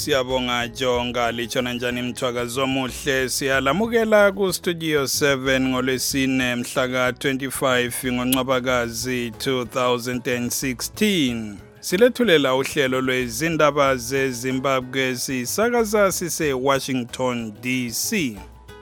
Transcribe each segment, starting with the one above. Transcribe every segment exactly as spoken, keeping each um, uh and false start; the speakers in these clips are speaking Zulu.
siyabonga jonga lichona njani mthwakazi omuhle siyalamukela ku studio seven ngolwesine mhla ka twenty-five ngoNcwabakazi two thousand sixteen. Silethulela uhlelo lwezindaba zeZimbabwe sisakaza sise Washington D C.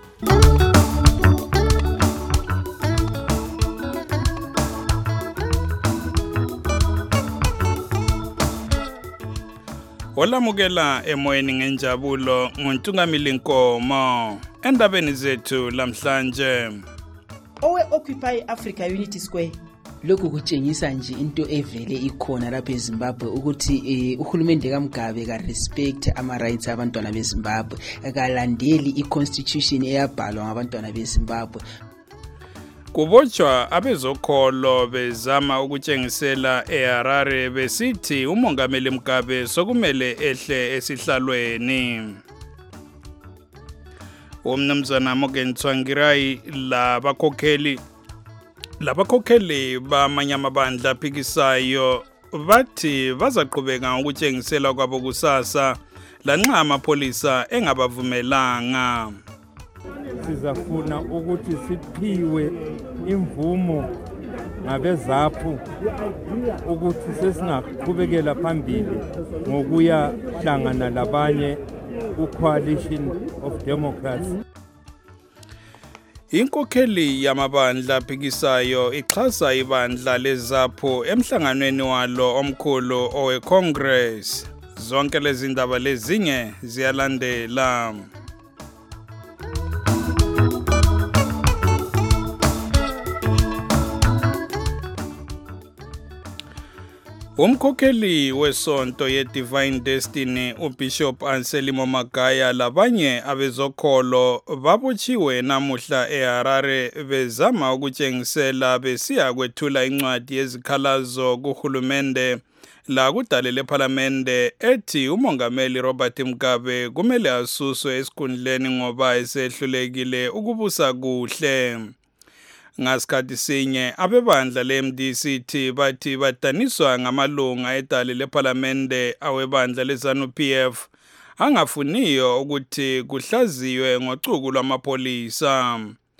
Olamukela emoyeni ngenjabulo nguntungamili Nkomo endabeni zethu lamhlanje. Owe Occupy Africa Unity Square. Lokhu kutshengisa nje into evele ikhona lapha eZimbabwe ukuthi eh, uhulumende kaMgabe ka respect ama rights abantwana beZimbabwe, akalandeli iconstitution eyabhalwa ngabantwana beZimbabwe. Kubotshwa abezokholo bezama ukutshengisela eHarare besithi umongameli Mugabe sokumele ehle esihlalweni. Umnumzana Morgan Tsvangirai labakhokheli labakhokheli bamanye amabandla aphikisayo bathi bazaqhubeka ukutshengisela kwabo kusasa lanxa amapolisa engabavumelanga. Sizafuna ukuthi siphiwe imvumo ngabezaphu ukuthi sesingaqhubekela phambili ngokuya hlangana labanye ku-Coalition of Democrats. Inkokheli yamabandla aphikisayo ixhasa ibandla lezaphu emhlanganweni walo omkhulu owe Congress. Zonke lezi ndaba lezinye ziyalandela. Umkhokheli wesonto ye-Divine Destiny uBishop Anselmo Magaya labanye abezokholo babotshiwe namuhla eHarare bezama ukutshengisela besiya kwethula incwadi yezikhalazo kuhulumende la kudale leParliamente ethi umongameli Robert Mugabe kumele asuswe esikhundleni ngoba esehlulekile ukubusa kuhle. Ngasikhathi sinye abebandla le-M D C T bathi badaniswa ngamalunga edale leParliamente awebandla leZANU P F angafuniyo ukuthi kuhlaziywe ngocuku lwamapolisa.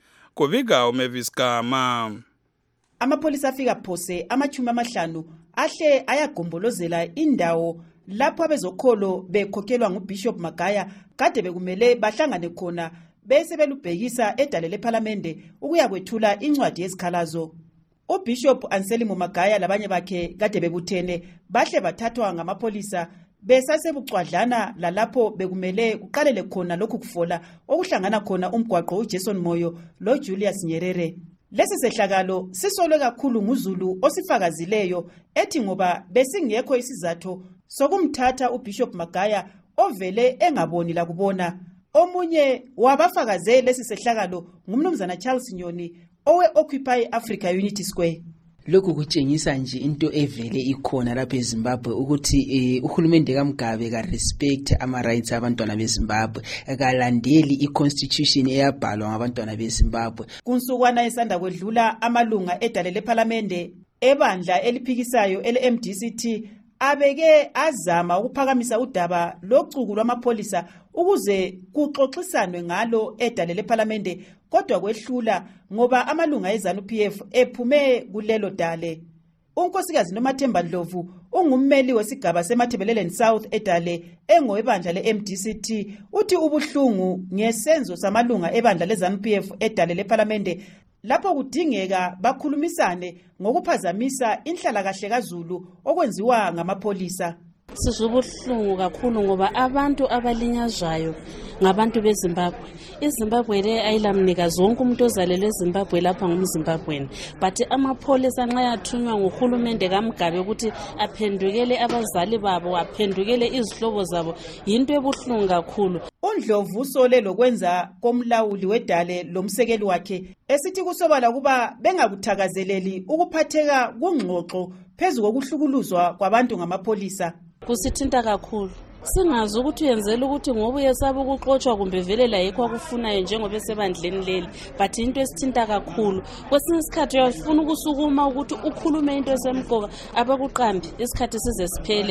Kubika uMavis Gama. Amapolisa afika phose amachumi amahlanu ahle ayagombolozela indawo lapho abezokholo bekhokhelwa nguBishop Magaya kade bekumele bahlangane khona bese belubhekisa edale leParliamente ukuya kwethula incwadi yezikhalazo. uBishop Anselmo Magaya labanye bakhe kade bebuthene bahle bathathwa ngamapolisa besasebucwadlana lalapho bekumele kuqalele khona lokhu kufola okuhlangana khona umgwaqo uJason Moyo lo Julius Nyerere. Lesi sehlakalo sisolwe kakhulu nguZulu osifakazileyo ethi ngoba besingekho isizathu sokumthatha uBishop Magaya ovele engaboni la kubona. Omunye wabafakaze lesi sehlakalo ngumnumzana Charles Nyoni owe Occupy Africa Unity Square. Lokhu kutshengisa nje into evele ikhona lapha eZimbabwe ukuthi eh, uhulumende kaMgabe ka respect ama rights abantwana beZimbabwe, akalandeli iconstitution eyabhalwa ngabantwana beZimbabwe. Kunsukwana esanda kwedlula amalunga edale leParliamente ebandla eliphikisayo ele-M D C T abeke azama ukuphakamisa udaba locuku lwamapolisa ukuze kuxoxisanwe ngalo edale leParliamente kodwa kwehlula ngoba amalunga eZANU P F ephume kulelo dale. Unkosikazi Nomathemba Ndlovu ungummeli wesigaba seMathebeleleni South edale engowebandla le-M D C T uthi ubuhlungu ngesenzo samalunga ebandla leZANU P F edale leParliamente lapho kudingeka bakhulumisane ngokuphazamisa inhlalakahle kaZulu okwenziwa ngamapolisa. Sizubuhlungu kakhulu ngoba abantu abalinyazwayo ngabantu beZimbabwe. iZimbabwe le ayilamnika zonke umuntu ozalelwe eZimbabwe lapha ngumZimbabweni. But amapolisa nxa yathunywa nguhulumende kaMgabe ukuthi aphendukele abazali babo, aphendukele izihlobo zabo, yinto ebuhlungu kakhulu. uNdlovu usole lokwenza komlawuli wedale lomsekeli wakhe esithi kusobala kuba bengakuthakazeleli ukuphatheka kungxoxo phezu kokuhlukuluzwa kwabantu ngamapolisa. Kusithinta kakhulu. Singazi ukuthi uyenzela ukuthi ngoba uyesaba ukuxoxwa kumbe vele la yikho akufunayo njengoba esebandleni leli, but into esithinta kakhulu. Kwesinye isikhathi uyafuna ukusukuma ukuthi ukhulume into esemqoka abakuqambi isikhathi size siphele.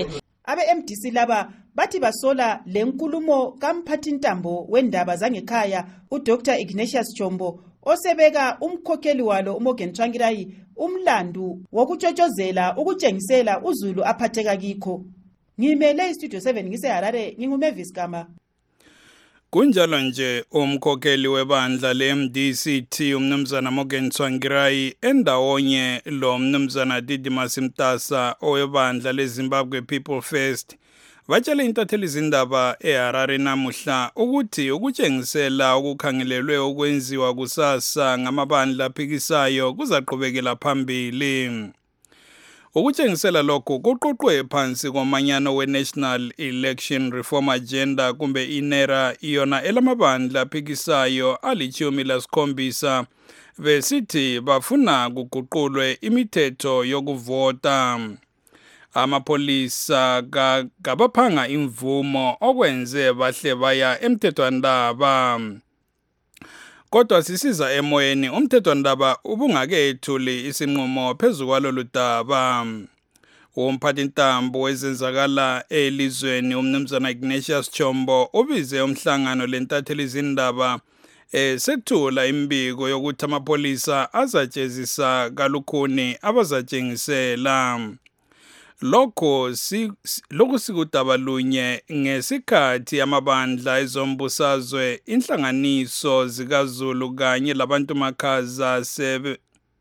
Abe-M D C laba bathi basola lenkulumo kamphathintambo wendaba zangekhaya uDr Ignatius Chombo osebeka umkhokheli walo uMorgan Tsvangirai umlandu wokutshotshozela ukutshengisela uZulu aphatheka kikho. Ngimele iStudio seven ngiseHarare nginguMavis Gama. Kunjalo nje umkhokheli webandla le-M D C T umnumzana Morgan Tsvangirai endawonye lo mnumzana Didimas Mtasa owebandla leZimbabwe People First batshele intatheli izindaba eHarare namuhla ukuthi ukutshengisela okukhangelelwe ukwenziwa kusasa ngamabandla aphikisayo kuzaqhubekela phambili. Ukutshengisela lokho kuqoqwe phansi komanyano we-National Election Reform Agenda kumbe inera iyona elamabandla aphikisayo alichumi lasikhombisa besithi bafuna kuguqulwe imithetho yokuvota. Amapolisa kabaphanga imvumo okwenze bahle baya emthethwandaba. Kodwa sisiza emoyeni umthethwandaba ubungakethuli isinqumo phezu kwalolu daba. Umphathintambo wezenzakala elizweni umnumzana Ignatius Chombo ubize umhlangano lentatheli izindaba esethula imbiko yokuthi amapolisa azatshezisa kalukhuni abazatshengisela. Lokho si lokho sikudaba lunye ngesikhathi amabandla ezombusazwe inhlanganiso zikaZulu kanye labantu makhaza sebe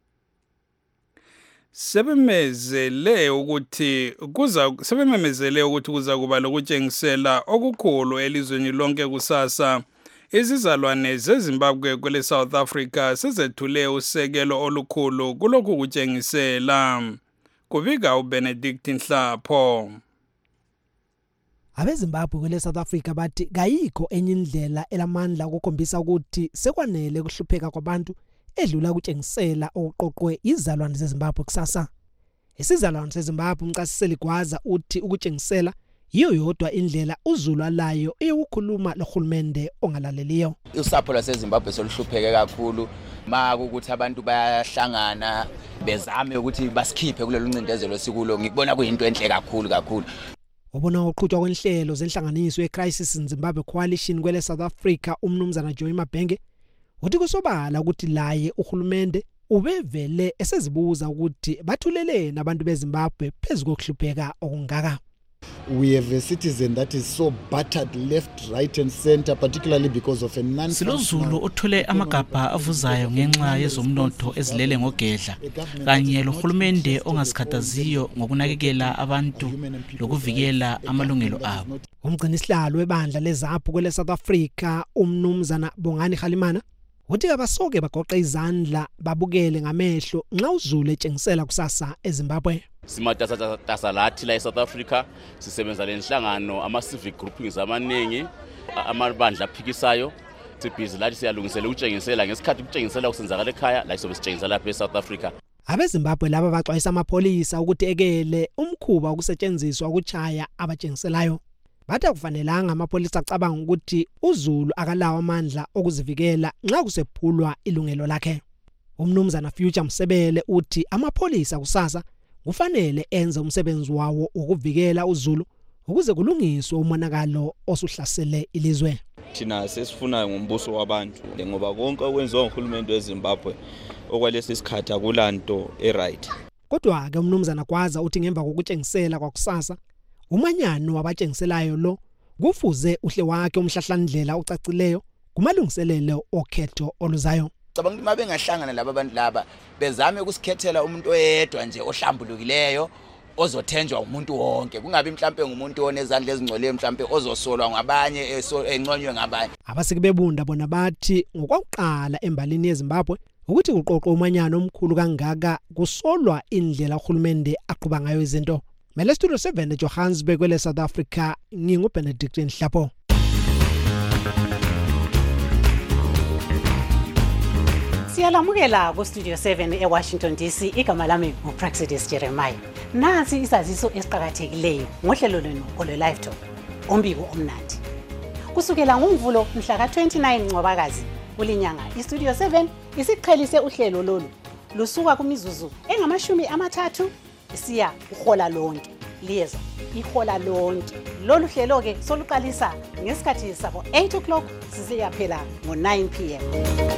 sebemezele ukuthi kuza sebememezele ukuthi kuza kuba lokutshengisela okukhulu elizweni lonke kusasa. Izizalwane zeZimbabwe kwele South Africa sezethule usekelo olukhulu kulokhu kutshengisela. Kubika uBenedict Nhlapho. AbeZimbabwe kwele South Africa bathi kayikho enye indlela elamandla ukukhombisa ukuthi sekwanele kuhlupheka kwabantu edlula kutshengisela okuqoqwe izizalwane zeZimbabwe kusasa. Isizalwane seZimbabwe umchasiseli Gwaza uthi ukutshengisela yiyo yodwa indlela uZulu alayo eyokukhuluma lohulumende ongalaleliyo. Usapho lwaseZimbabwe soluhlupheke kakhulu ma ukuthi abantu bayahlangana bezame ukuthi basikhiphe kulelo ncindezelo sikulo. Ngikubona kuyinto enhle kakhulu kakhulu. Ubona uqhutshwa kwenhlelo zenhlanganiso yeCrisis in Zimbabwe Coalition kwele South Africa umnumzana Joey Mabhenge uthi kusobala ukuthi laye uhulumende ubevele esezibuza ukuthi bathulelene abantu beZimbabwe phezulu kokuhlupheka okungaka. We have a citizen that is so battered left, right and center, particularly because of a non Silozulu othule amagabha avuzayo ngenxa yezomnotho ezilele ngogedla kanye lohulumende ongasikhathaziyo ngokunakekela abantu lokuvikela amalungelo abo. Umgcinisihlalo webandla leZAPU kwele South Africa umnumzana Bongani Khalimana uthi abasoke bagoqa izandla babukele ngamehlo nxa uZulu etshengisela kusasa eZimbabwe. Simatasa tasa lathi la eSouth Africa sisebenza lenhlangano ama civic groupings amaningi amabandla aphikisayo sibhizi lathi siyalungisela ukutshengisela ngesikhathi ukutshengisela kusenzakala ekhaya la isobe sitshengisela lapha eSouth Africa. AbeZimbabwe laba baxwayisa amapolisa ukuthi ekele umkhuba ukusetshenziswa ukuchaya abatshengiselayo. Bathi akufanelanga amapolisa acabanga ukuthi uZulu akalawo amandla okuzivikela nxa kusephulwa ilungelo lakhe. Umnumzana Future Msebele uthi amapolisa kusasa kufanele enze umsebenzi wawo ukuvikela uZulu ukuze kulungiswe umonakalo osuhlasele ilizwe. Thina sesifuna ngombuso wabantu ngoba konke okwenziwa nguhulumende weZimbabwe okwalesi sikhathi akulanto eright. Kodwa ke umnumzana Gwaza uthi ngemva kokutshengisela kwakusasa umanyano wabatshengiselayo lo kufuze uhle wakhe umhlahlandlela ucacileyo kumalungiselelo okhetho oluzayo. Cabanga ukuthi mabe ngahlangana laba abantu laba bezame ukusikhethela umuntu oyedwa nje ohlambulukileyo ozothenjwa umuntu wonke kungabi mhlambe ngumuntu onezandla ezingcwele mhlambe ozosolwa ngabanye enconywe ngabanye. Abasiki bebunda bona bathi ngokwakuqala embalini yeZimbabwe ukuthi kuqoqwe umanyano omkhulu kangaka kusolwa indlela uhulumende aqhuba ngayo izinto. Mele Studio seven eJohannesburg kwele South Africa nginguBenedict Nhlapho. Siyalamukela ku Studio seven eWashington D C igama lami nguPraxidis Jeremiah. Nasi isaziso esiqhakathekileyo ngohlelo lwenu ole live talk. Umbiko omnandi. Kusukela ngoMvulo mhla ka twenty-nine Ncwabakazi kulinyanga iStudio seven isiqhelise uhlelo lolu lusuka kumizuzu engamashumi amathathu isiya uhola lonke. liaison ihola lonke. Lolu hlelo ke soluqalisa ngesikhathi sabo eight o'clock siseyaphela ngo nine p m.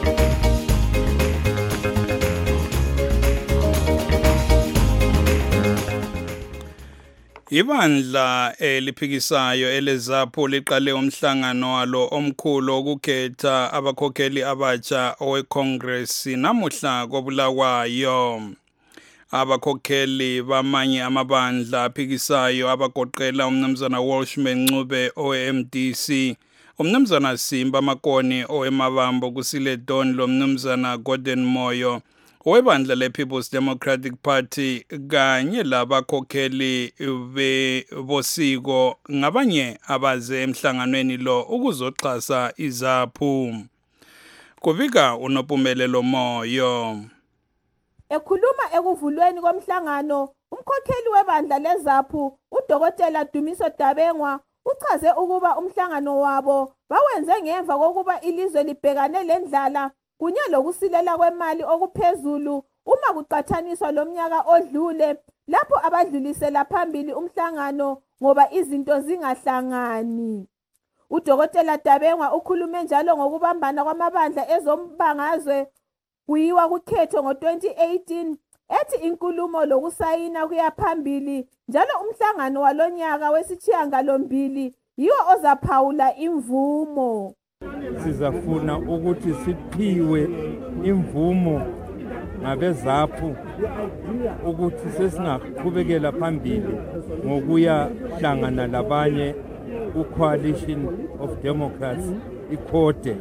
Ibandla eliphikisayo eleZAPU liqale umhlangano walo omkhulu ukukhetha abakhokheli abatsha oweCongress namuhla koBulawayo. Abakhokheli bamanye amabandla aphikisayo abagoqela umnumzana Walshman Ncube o-M D C, umnumzana Simba Makoni owemabambo kuSiledon lo mnumzana Gordon Moyo owebandla le-People's Democratic Party kanye labakhokheli bebosiko ngabanye abaze emhlanganweni lo ukuzoxhasa iZAPU. Kubika uNophumelelo Moyo. Ekhuluma ekuvulweni komhlangano, umkhokheli webandla leZAPU, uDokotela Dumiso Dabengwa, uchaze ukuba umhlangano wabo bawenze ngemva kokuba ilizwe libhekane lendlala kunye lokusilela kwemali okuphezulu uma kuqhathaniswa lomnyaka odlule lapho abadlulisela phambili umhlangano ngoba izinto zingahlangani. UDokotela Dabengwa ukhulume njalo ngokubambana kwamabandla ezombangazwe kuyiwa kukhetho ngo twenty eighteen ethi inkulumo lokusayina kuya phambili njalo umhlangano walonyaka wesishiyangalombili yiwo ozaphawula imvumo. Sizafuna ukuthi siphiwe imvumo ngabeZAPU ukuthi sesingaqhubekela phambili ngokuya hlangana labanye uCoalition of Democrats ikhode.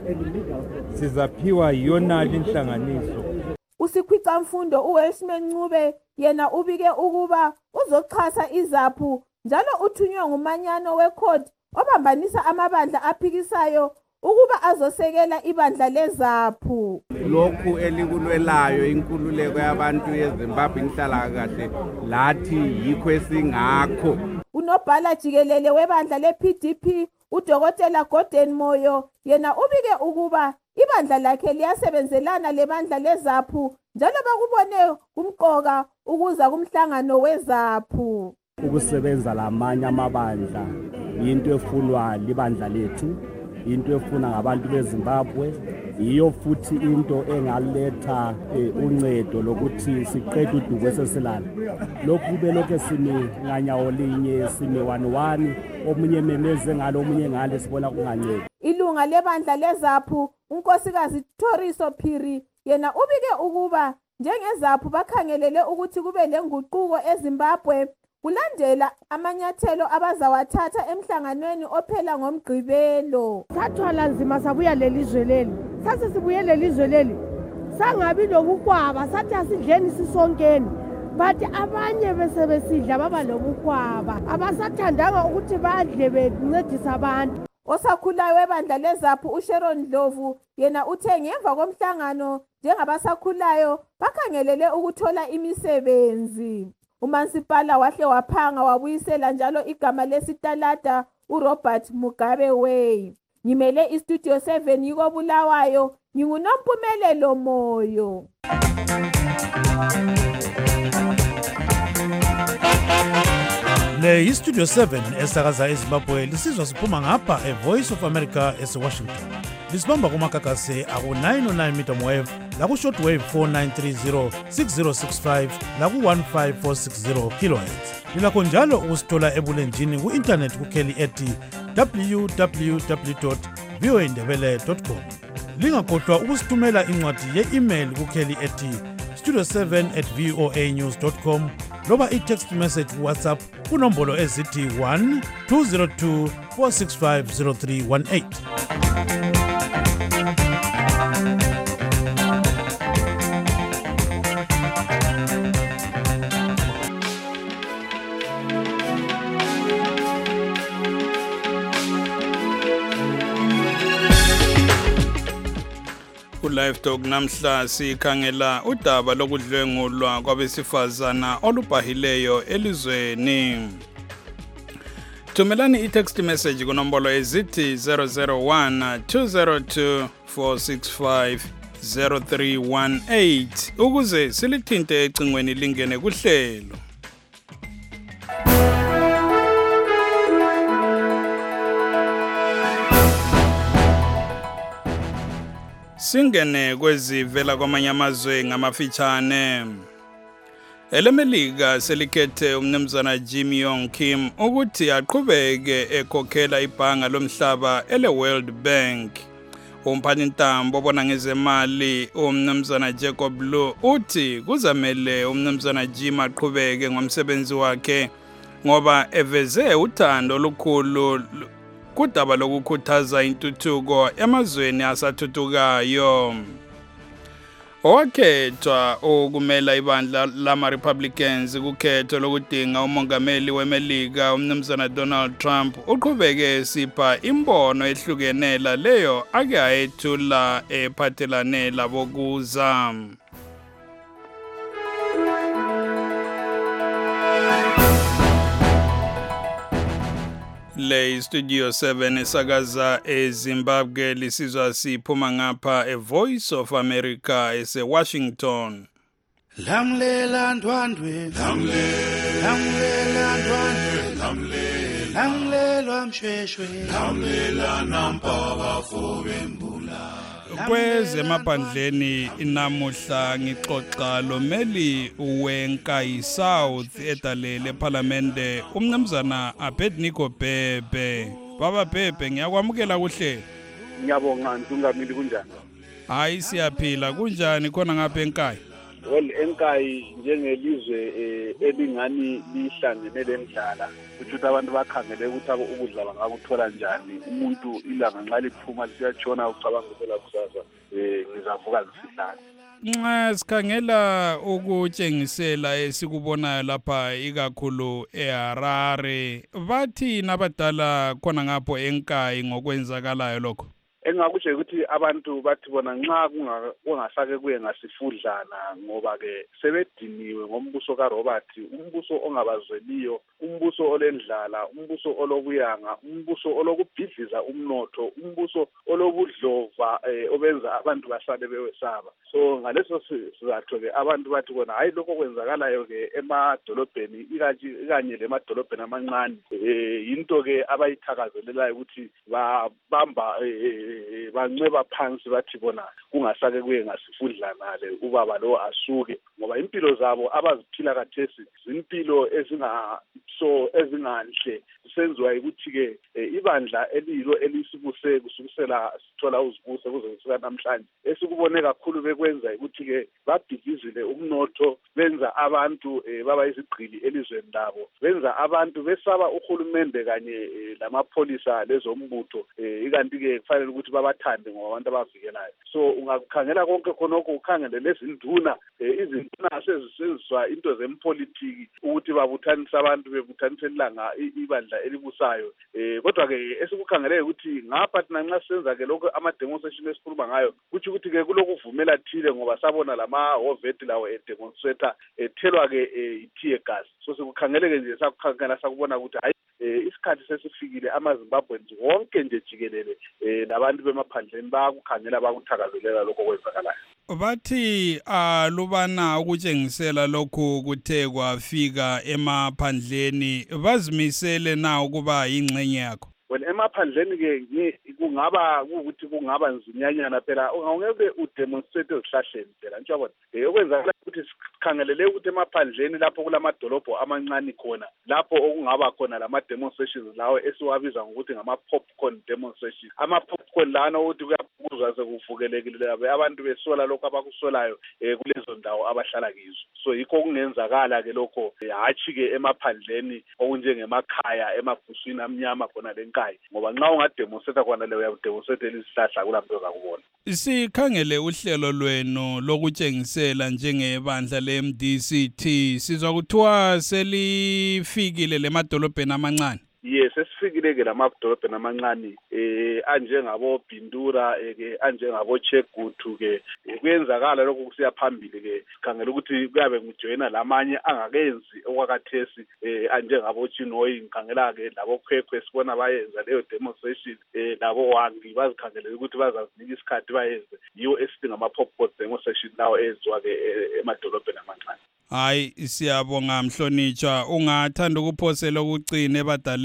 Sizaphiwa yona inhlanganiso. Usikhwica mfundo uWalshman Ncube yena ubike ukuba uzoxhasa iZAPU njalo uthunywe ngumanyano wekhodi obambanisa amabandla aphikisayo ukuba azosekela ibandla leZAPU. Lokhu elikulwelayo inkululeko yabantu yeZimbabwe inhlala kahle lathi yikho esingakho. Unobhala jikelele webandla le-P D P uDokotela Gordon Moyo yena ubike ukuba ibandla lakhe liyasebenzelana lebandla leZAPU njalo bakubone kumqoka ukuza kumhlangano weZAPU. Ukusebenza lamanye amabandla into efunwa libandla lethu, into efuna ngabantu beZimbabwe, iyo futhi into engaletha uncedo lokuthi siqede udubo esesilala. Lokhu belokho simi nganyawo linye simi one one omunye memeze ngalo omunye ngale sibona kungancedi. Ilunga lebandla leZAPU unkosikazi Thoriso Phiri yena ubike ukuba njengeZAPU bakhangelele ukuthi kube lenguquko eZimbabwe kulandela amanyathelo abazawathatha emhlanganweni ophela ngomgqibelo. Sathwala nzima sabuya lelizwe leli. Sase sibuye lelizwe leli. Sangabi lobukwaba sathi asidleni sisonkeni. But abanye bese besidla baba lobukwaba. Abasathandanga ukuthi badle bencedisa abantu. Osakhulayo webandla leZAPU uSharon Dlovu yena uthe ngemva komhlangano njengabasakhulayo bakhangelele ukuthola imisebenzi. uMansipala wahle waphanga wabuyisela njalo igama lesitalada uRobert Mugabe Way. Ngimele iStudio seven yiko Bulawayo, nginguNophumelelo Moyo. Le iStudio seven esakaza eZimbabwe lisizwa siphuma ngapha eVoice of America eSwashington. Lisibamba kumakakase aku nine oh nine meter wave laku shortwave four nine three zero six zero six five laku one five four six zero kilohertz. Lilakho njalo ukusithola ebulenjini ku-internet kukheli ethi w w w dot v o a ndebele dot com. Lingakhohlwa ukusithumela incwadi ye-email kukheli ethi studio seven at v o a news dot com loba i-text message ku-WhatsApp kunombolo ezithi one two zero two four six five zero three one eight. Live Talk namhla sikhangela udaba lokudlwengulwa kwabesifazana olubhahileyo elizweni. Thumelani i-text message kunombolo ezithi zero zero one two zero two four six five zero three one eight ukuze silithinte ecingweni lingene kuhlelo. Singene kwezivela kwamanye amazwe ngamafitshane. EleMelika selikhethe umnumzana Jim Yong Kim ukuthi aqhubeke ekhokhela ibhanga lomhlaba ele World Bank. Umphathintambo obona ngezemali umnumzana Jacob Lew uthi kuzamele umnumzana Jim aqhubeke ngomsebenzi wakhe ngoba eveze uthando olukhulu kudaba lokukhuthaza intuthuko emazweni asathuthukayo. Owakhethwa ukumela ibandla lama-Republicans kukhetho lokudinga umongameli weMelika umnumzana Donald Trump uqhubeke esipha imbono ehlukenela leyo ake ayethula ephathelane labokuza. Le Studio seven esakaza eZimbabwe lisizwa siphuma ngapha e Voice of America ese Washington. Lamlela ndwandwe lamlela lamlela ndwandwe lamlela lamlela mshweshwe lamlela nampaka fobembula. Kwezemaphandleni inamuhla ngixoxa lomeli weNkayi South edalele eParliamente umnumzana Abednego Bhebhe. Baba Bhebhe ngiyakwamukela kuhle. Ngiyabonga Ntungamili kunjani? Hayi siyaphila kunjani khona ngapha eNkayi? Well eNkayi njengelizwe elingani lihlangene lendlala ukuthi abantu bakhangele ukuthi ukudla bangakuthola njani umuntu ilanga nxa liphuma siyatshona ucabangela kusasa eh ngizavuka ngisihlala. Nxa sikhangela ukutshengisela esikubonayo lapha ikakhulu eHarare bathi nabadala khona ngapho eNkayi ngokwenzakalayo lokho. Engakusho ukuthi abantu bathi bona nxa kungasake kuye ngasifudlana ngoba ke sebediniwe ngombuso kaRobert, umbuso ongabazweliyo, umbuso olendlala, umbuso olobuyanga, umbuso olokubhidliza umnotho, umbuso olobudlova obenza abantu basale bewesaba. So ngaleso sizathu ke abantu bathi bona hayi lokho kwenzakalayo ke emadolobheni ikanye lemadolobheni amancane into ke abayithakazelelayo ukuthi babamba banceba phansi bathi bona kungasake kuye ngasifudlana le ubaba lo asuke ngoba impilo zabo abaziphila kathesi zimpilo ezinga so ezinganhle senziwa ukuthi ke ibandla elilo elisibuse kusukisela sithola uzibuse kuze kusuka namhlanje esikubone kakhulu bekwenza ukuthi ke babhidizile umnotho benza abantu baba izigqili elizweni labo benza abantu besaba uhulumende kanye lamapholisa lezombutho ikanti ke kufanele ukuthi babathande ngoba abantu abavikelayo. So ungakhangela konke khonokho ukhangele lezinduna izinduna sezisenziswa into zempolitiki ukuthi babuthanisa abantu bebuthanisa ilanga ibandla elibusayo kodwa ke esikukhangele ukuthi ngapha thina nxa senza ke lokho ama demonstration esikhuluma ngayo kuthi ukuthi ke kulokuvumela thile ngoba sabona lama hoveti lawo e demonstrator ethelwa ke i-tear gas. So sikukhangele ke nje sakukhangela sakubona ukuthi hayi isikhathi sesifikile amaZimbabweans wonke nje jikelele labantu bemaphandleni bakukhangela bakuthakazelela lokho kwenzakalayo. Bathi alubana ukutshengisela lokhu kuthe kwafika emaphandleni bazimisele na ukuba ingxenye yakho? When emaphandleni ke kungaba ukuthi kungaba nzinyanyana phela ungeke udemonstrate ezihlahleni phela njalo okwenzakala ukuthi sikhangelele ukuthi emaphandleni lapho kulamadolobho amancane khona lapho okungaba khona lama demonstrations lawo esiwabiza ngokuthi ngama popcorn demonstrations. Ama popcorn lana ukuthi kuyakuzwa sekuvukelekile abantu besola lokho abakusolayo kulezo ndawo abahlala kizo. So yikho kungenzakala ke lokho hathi ke emaphandleni okunjengemakhaya emabhuswini amnyama khona lenkayi ngoba nxa ungademonstrate khona leyo uyademonstrate lesihlahla kulambe zakubona. Sikhangele uhlelo lwenu lokutshengisela njengebandla le-M D C T sizwa kuthiwa selifikile lemadolobheni amancane. Yes, esifikile ke lamadolobheni amancane eh anjengabo Bindura ke anjengabo Chegutu ke kuyenzakala lokho kusiya phambili ke khangela ukuthi kuyabe ngijoyina lamanye angakenzi okwakathesi eh anjengabo Chinoyi ngikhangela ke labo Khwekhwe sibona bayenza leyo demonstration eh labo Wangi bazikhangelela ukuthi bazazinika isikhathi bayenze yiwo esidinga ama popcorn demonstration lawo ezwa ke emadolobheni amancane. Hayi siyabonga mhlonitshwa ungathanda ukuphosela ukucina ebadaleni.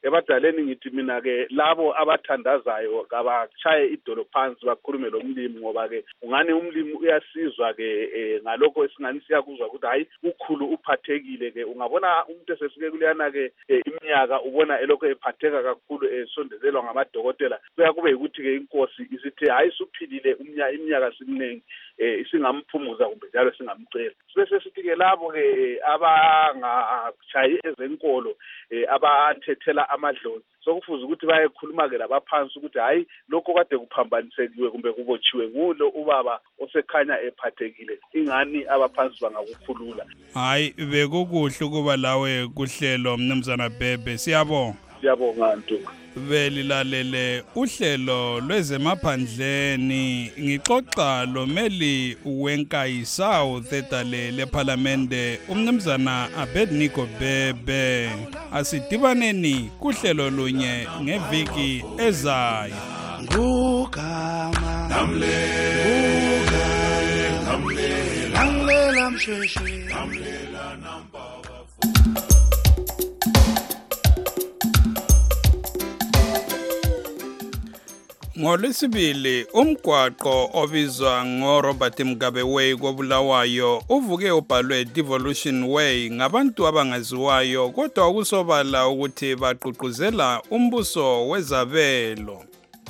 ebadaleni ngithi mina ke labo abathandazayo abachaye idolo phansi bakhulume lo mlimi ngoba ke ungani umlimi uyasizwa ke ngalokho esingani siyakuzwa ukuthi hayi ukhulu uphathekile ke ungabona umuntu esesike kuleyana ke iminyaka ubona elokho ephatheka kakhulu esondezelwa ngamadokotela kuya kube ukuthi ke inkosi isithi hayi suphilile umnyaka iminyaka simnengi isingamphumuza kumbe njalo singamcela bese sithi ke labo ke abangachayi ezenkolo abathethela amadlozi sokufuza ukuthi bayekhuluma ke labaphansi ukuthi hayi lokho kade kuphambanisekiwe kumbe kubotshiwe ngulo ubaba osekhanya ephathekile ingani abaphansi bangakukhulula. Hayi bekukuhle ukuba lawe kuhlelo mnumzana Bhebhe, siyabonga. Siyabonga Ntuka. Belilalele uhlelo lwezemaphandleni ngixoxa lomeli wenkayi South edale leParliamente umnumzana Abednego Bhebhe. Asidibaneni kuhlelo lunye ngeviki ezayo. Ngugama namle ngugama namle namle lamsheshwe namlela namba. Ngolwesibili umgwaqo obizwa ngoRobert Mugabe Way koBulawayo uvuke ubhalwe Devolution Way ngabantu abangaziwayo kodwa ukusobala ukuthi baqhuquzela umbuso wezabelo.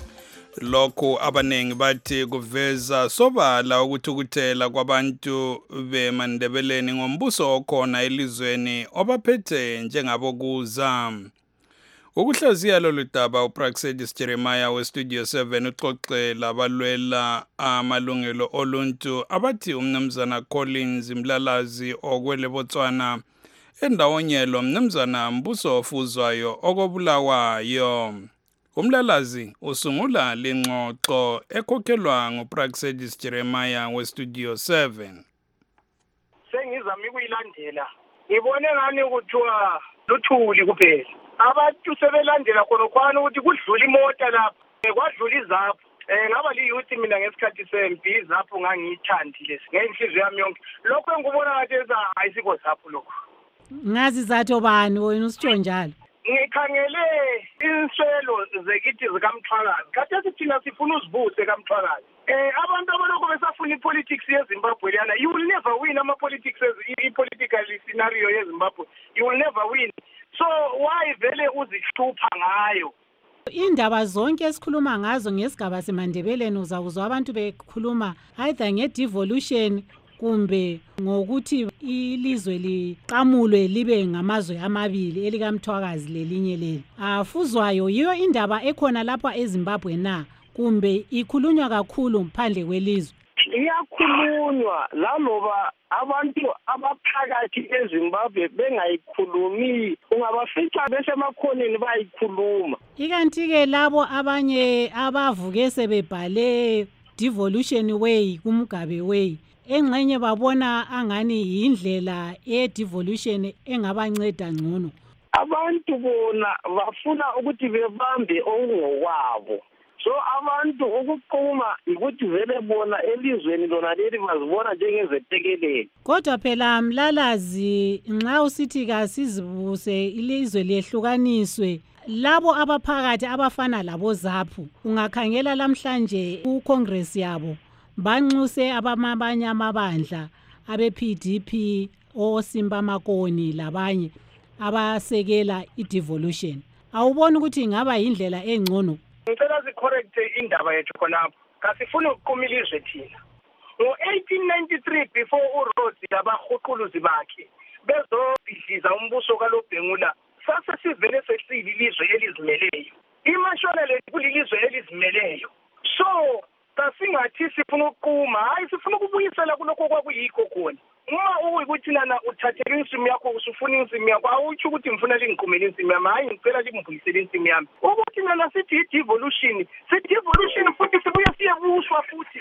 Lokho abanengi bathi kuveza sobala ukuthukuthela kwabantu beMandebeleni ngombuso okhona elizweni obaphethe njengabokuza. Ukuhlaziya lolu daba uPraxedis Jeremiah weStudio seven uxoxe labalwela amalungelo oluntu abathi umnumzana Collins Mlalazi okwele Botswana endawonyelo umnumzana Mbuso ofuzwayo okobulawayo. Umlalazi usungula lengxoxo ekhokhelwa nguPraxedis Jeremiah weStudio seven. Sengizama ukuyilandela ngibone ngani ukuthiwa luthuli kuphela. Abantu sebelandela khona khona ukuthi kudlula imota lapha kwadlula izapho eh ngaba liyouth mina ngesikhathi sempi izapho ngangiyithandile ngenhliziyo yami yonke lokho engubona ngathi eza ayisikho zapho lokho ngazi zatho bani wena usitsho njalo ngikhangele inswelo zekithi zikaMthwakazi kade thina sifuna uzibuse kaMthwakazi eh abantu abaloko besafuna ipolitics yeZimbabwe yana you will never win ama politics i-political scenario yeZimbabwe you will never win. So why vele uzihlupha ngayo? Indaba zonke esikhuluma ngazo ngesigaba seMandebeleni uzakuzwa abantu bekhuluma either ngedevolution kumbe ngokuthi ilizwe liqamulwe libe ngamazwe amabili elikaMthwakazi lelinye leli. Afuzwayo yiyo indaba ekhona lapha eZimbabwe na kumbe ikhulunywa kakhulu phandle kwelizwe. Iyakhulunywa laloba abantu abaphakathi eZimbabwe bengayikhulumi ungabafica besemakhoneni bayikhuluma. Ikanti ke labo abanye abavuke sebebhale Devolution Way kuMugabe Way engxenye babona angani indlela edevolution engabanceda ngcono. Abantu bona bafuna ukuthi bebambe okungokwabo. So abantu ukuqhuma ukuthi vele bona elizweni lona leli bazibona njengezetekeleli. Kodwa phela Mlalazi nxa usithi kasizibuse ilizwe lehlukaniswe labo abaphakathi abafana labo ZAPU ungakhangela lamhlanje uCongress yabo banxuse abamabanye amabandla abe P D P oSimba Makoni labanye abasekela idevolution. Awubona ukuthi ingaba indlela engcono? Ngicela sicorrect indaba yethu khonapho. Kasifuna ukuqhumila izwe thina. Ngo eighteen ninety-three before uRhodes labahuquluzi bakhe bezobhidliza umbuso kaLobhengula sase sivele sesili ilizwe elizimeleyo. Imashona lethu kulilizwe elizimeleyo. So kasingathi sifuna ukuqhuma hayi sifuna ukubuyisela kulokho kwakuyikho khona. Uma uyikuthi nana uthathele insimu yakho usufuna insimu yakho awuthi ukuthi ngifuna lingiqhumele insimu yami hayi ngicela limbuyisele insimu yami ukuthi nana sithi devolution sithi devolution futhi sibuye siyebuswa futhi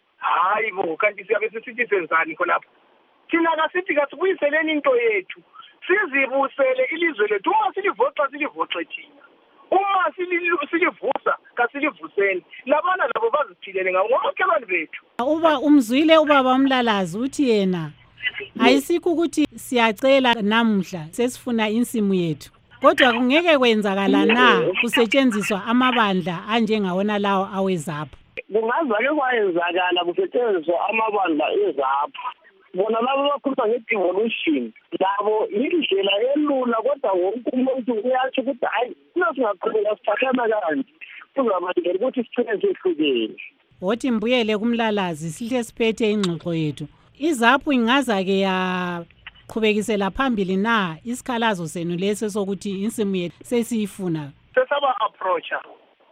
hayi bo kanti siyabe sithi senzani khonapho thina kasithi kasibuyiseleni into yethu sizibusele ilizwe lethu uma silivoxa silivoxe thina uma silivusa kasilivuseni labana labo baziphilele ngawo ngomakhelwane bethu. Uba umzwile ubaba Mlalazi uthi yena ayisikho ukuthi siyacela namhla sesifuna insimu yethu. kodwa kungeke kwenzakala na kusetshenziswa amabandla anjengawona lawo awezaphu? Kungazake kwayenzakala kusetshenziswa amabandla ezaphu. Bona labo bakhuluma nge-devolution labo yindlela elula, kodwa wonke umuntu uyatsho ukuthi hayi singasingaqhubeka sithathana kanje kuzabangela ukuthi sithine sehlukene. Wothi mbuyele kumlalazi sihle siphethe ingxoxo yethu. Izaphu ingazake yaqhubekisela phambili na isikhalazo senu lesi sokuthi insimu yethu sesiyifuna? Sesaba approacha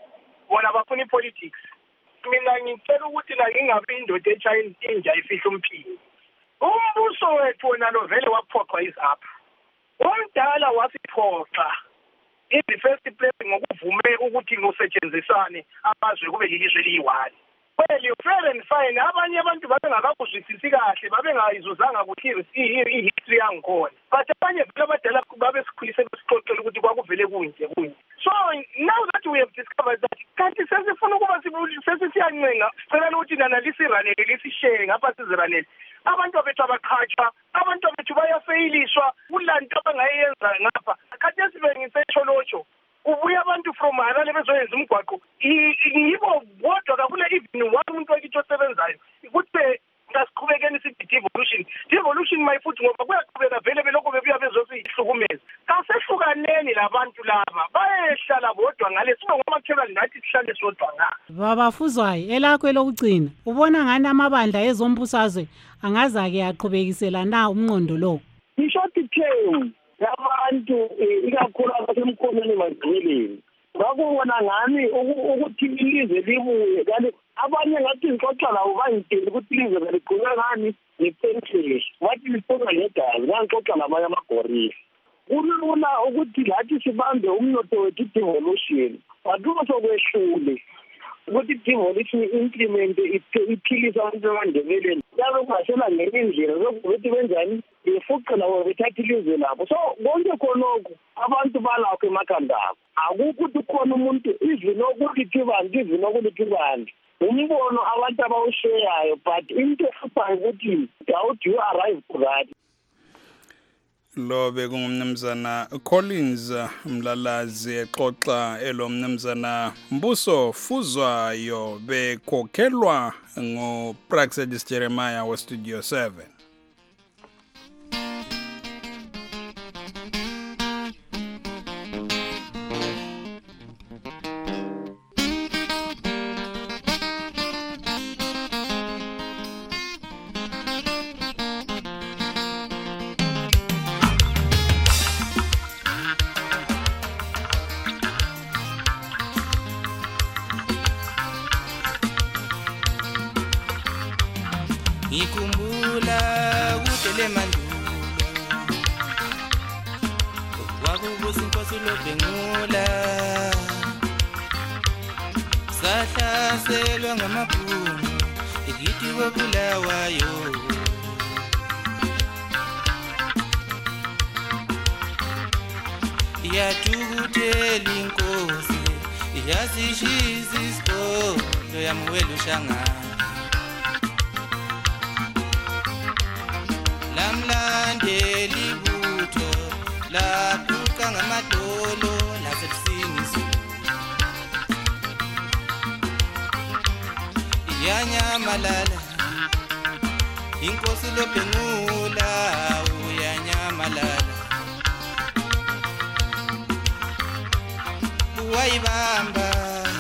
bona bafuna ipolitics. Mina ngicela ukuthi la ngingabe indoda eChina inja ifihla umphini. Umbuso wethu wona lo vele waphoqwa izaphu. Omdala wasiphoqa in the first place ngokuvume ukuthi ngosetshenzisane amazwe kube lilizwe liyi-one. Well, you fair and fine. Abanye abantu babengakakuzwisisi kahle, babengayizuzanga ukuthi i-history yangikhona. But abanye vele abadala babesikhulise besixoxela ukuthi kwakuvele kunje kunje. So now that we have discovered that kanti sesifuna ukuba sesisiyancenga sicela ukuthi nana lisiranele lisishare ngapha siziranele. Abantu bethu abaqhatshwa, abantu bethu bayafeyiliswa kulanto abangayenza ngapha. Khathi sibe ngisetsho lotsho kubuya abantu from Harare bezoyenza umgwaqo yibo bodwa kakule even one umuntu wakithi osebenzayo ukuthi ngasiqhubekeni sithi devolution devolution my futhi ngoba kuyaqhubeka vele belokho bebuya bezosihlukumeza. Kasehlukaneni labantu laba bayehlala bodwa ngale sibe ngomakhelwane nathi sihlale sodwa nga. Babafuzwayo elakho lokugcina ubona ngani amabandla ezombusazwe angazake yaqhubekisela na umnqondo lo? Ishort term yabantu ikakhulu abasemkhonweni emagqileni bakubona ngani ukuthi ilizwe libuye kanti abanye ngathi ngixoxa labo bayintini ukuthi ilizwe ligcina ngani ngepensheni wathi liphuma ngegazi ngixoxa labanye amagorilla. Kulula ukuthi lathi sibambe umnotho wethu devolution badumo sokwehlule ukuthi devolution implement iphilisa abantu abandebeleni yabe kungasela ngenye indlela zokuthi benzani befuqela wona bethatha ilizwe labo. So konke khonokho abantu balakho emakhanda abo akukho ukuthi khona umuntu izwi lokuthi bantu izwi lokuthi bantu umbono abantu abawushayayo but into efupayo ukuthi how do you arrive to that. Lo bekungumnumzana Collins Mlalazi exoxa elo mnumzana Mbuso Fuzwayo bekhokhelwa ngoPraxedis Jeremiah we Studio seven. Ngikumbula kudele mandulo wakubusa inkosi loBhengula sahlaselwa ngamabhunu ikithi kwebulawayo yathukutela inkosi yazishisa isikolo yamuwela ushangana lamlandela ibutho laphuka ngamadolo lasebusingiso yanyamalala inkosi loBhengula uyanyamalala wayibamba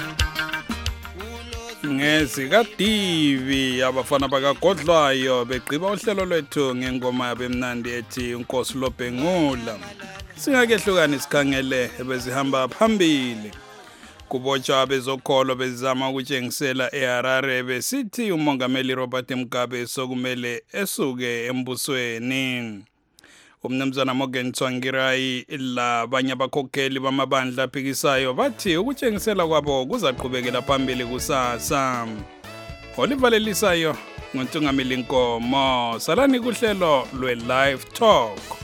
ngezikadivi abafana bakagodlwayo begqiba uhlelo lwethu ngengoma yabemnandi ethi inkosi loBhengula. Singakehlukani isikhangele bezihamba phambili kubotshwa bezokholo bezama ukutshengisela eHarare besithi umongameli Robert Mugabe sokumele esuke embusweni. Umnumzana Morgan Tsvangirai labanye abakhokheli bamabandla aphikisayo bathi ukutshengisela kwabo kuzaqhubekela phambili kusasa. Olivalelisayo ngontungameli Nkomo salani kuhlelo lwe Live Talk.